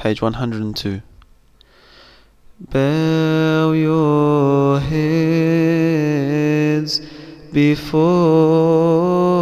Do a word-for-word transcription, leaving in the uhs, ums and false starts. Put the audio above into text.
page one hundred two. Bow your heads before